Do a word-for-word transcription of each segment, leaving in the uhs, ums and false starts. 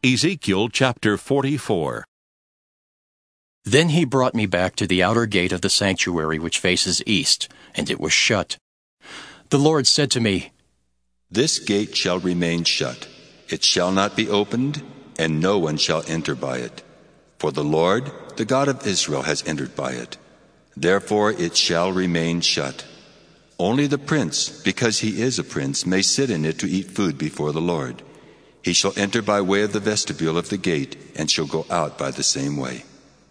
Ezekiel chapter forty-four. Then he brought me back to the outer gate of the sanctuary which faces east, and it was shut. The Lord said to me, "This gate shall remain shut. It shall not be opened, and no one shall enter by it. For the Lord, the God of Israel, has entered by it. Therefore it shall remain shut. Only the prince, because he is a prince, may sit in it to eat food before the Lord. He shall enter by way of the vestibule of the gate, and shall go out by the same way."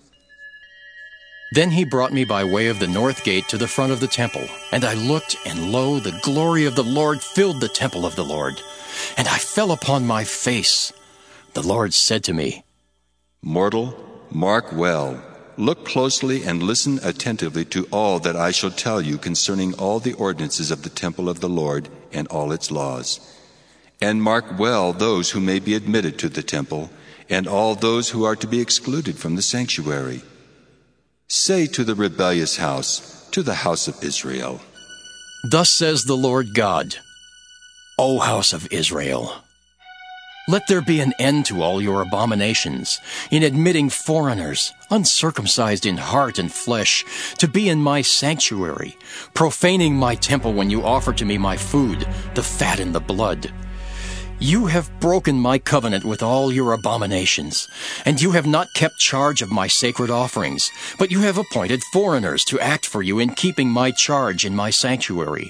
Then he brought me by way of the north gate to the front of the temple, and I looked, and lo, the glory of the Lord filled the temple of the Lord. And I fell upon my face. The Lord said to me, "Mortal, mark well, look closely and listen attentively to all that I shall tell you concerning all the ordinances of the temple of the Lord and all its laws. And mark well those who may be admitted to the temple, and all those who are to be excluded from the sanctuary. Say to the rebellious house, to the house of Israel, Thus says the Lord God, O house of Israel, let there be an end to all your abominations, in admitting foreigners, uncircumcised in heart and flesh, to be in my sanctuary, profaning my temple when you offer to me my food, the fat and the blood. You have broken my covenant with all your abominations, and you have not kept charge of my sacred offerings, but you have appointed foreigners to act for you in keeping my charge in my sanctuary.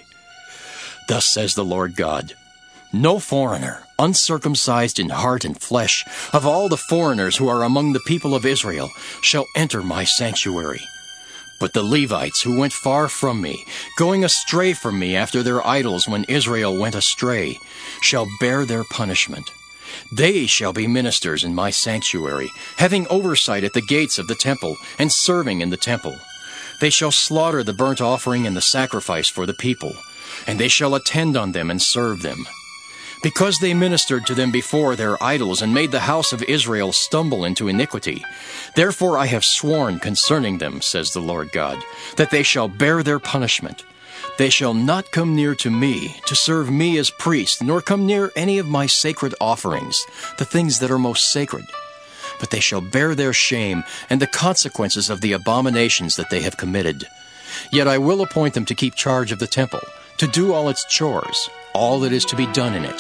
Thus says the Lord God, no foreigner, uncircumcised in heart and flesh, of all the foreigners who are among the people of Israel, shall enter my sanctuary. But the Levites who went far from me, going astray from me after their idols when Israel went astray, shall bear their punishment. They shall be ministers in my sanctuary, having oversight at the gates of the temple, and serving in the temple. They shall slaughter the burnt offering and the sacrifice for the people, and they shall attend on them and serve them. Because they ministered to them before their idols and made the house of Israel stumble into iniquity, therefore I have sworn concerning them, says the Lord God, that they shall bear their punishment. They shall not come near to me to serve me as priest, nor come near any of my sacred offerings, the things that are most sacred. But they shall bear their shame and the consequences of the abominations that they have committed. Yet I will appoint them to keep charge of the temple, to do all its chores, all that is to be done in it.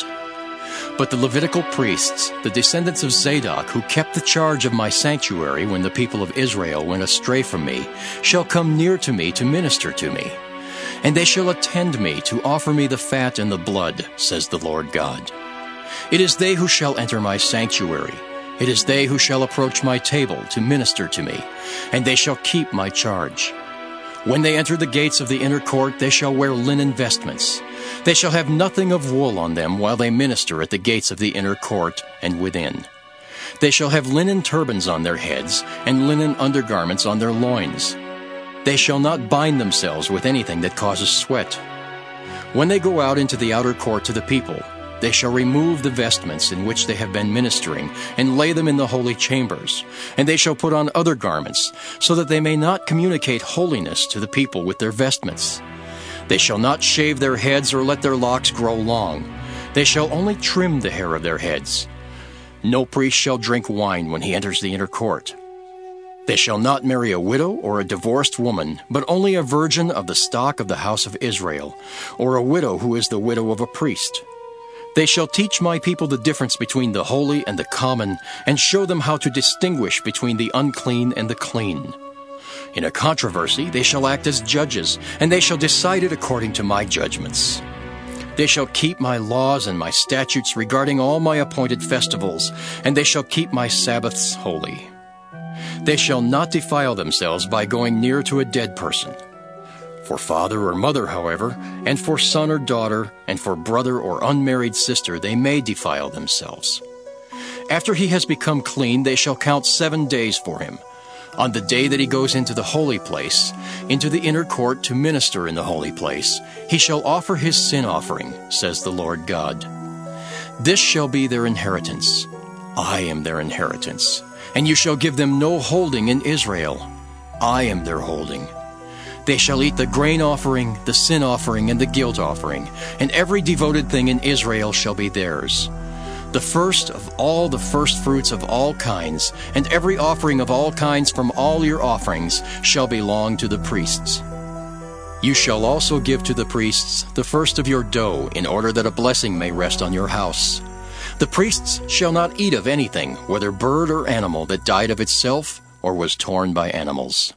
But the Levitical priests, the descendants of Zadok, who kept the charge of my sanctuary when the people of Israel went astray from me, shall come near to me to minister to me. And they shall attend me to offer me the fat and the blood, says the Lord God. It is they who shall enter my sanctuary. It is they who shall approach my table to minister to me, and they shall keep my charge. When they enter the gates of the inner court, they shall wear linen vestments. They shall have nothing of wool on them while they minister at the gates of the inner court and within. They shall have linen turbans on their heads and linen undergarments on their loins. They shall not bind themselves with anything that causes sweat. When they go out into the outer court to the people, they shall remove the vestments in which they have been ministering and lay them in the holy chambers, and they shall put on other garments, so that they may not communicate holiness to the people with their vestments. They shall not shave their heads or let their locks grow long. They shall only trim the hair of their heads. No priest shall drink wine when he enters the inner court. They shall not marry a widow or a divorced woman, but only a virgin of the stock of the house of Israel, or a widow who is the widow of a priest. They shall teach my people the difference between the holy and the common, and show them how to distinguish between the unclean and the clean. In a controversy they shall act as judges, and they shall decide it according to my judgments. They shall keep my laws and my statutes regarding all my appointed festivals, and they shall keep my Sabbaths holy. They shall not defile themselves by going near to a dead person. For father or mother, however, and for son or daughter, and for brother or unmarried sister, they may defile themselves. After he has become clean, they shall count seven days for him. On the day that he goes into the holy place, into the inner court to minister in the holy place, he shall offer his sin offering, says the Lord God. This shall be their inheritance. I am their inheritance. And you shall give them no holding in Israel. I am their holding. They shall eat the grain offering, the sin offering, and the guilt offering, and every devoted thing in Israel shall be theirs. The first of all the firstfruits of all kinds, and every offering of all kinds from all your offerings shall belong to the priests. You shall also give to the priests the first of your dough, in order that a blessing may rest on your house. The priests shall not eat of anything, whether bird or animal, that died of itself or was torn by animals.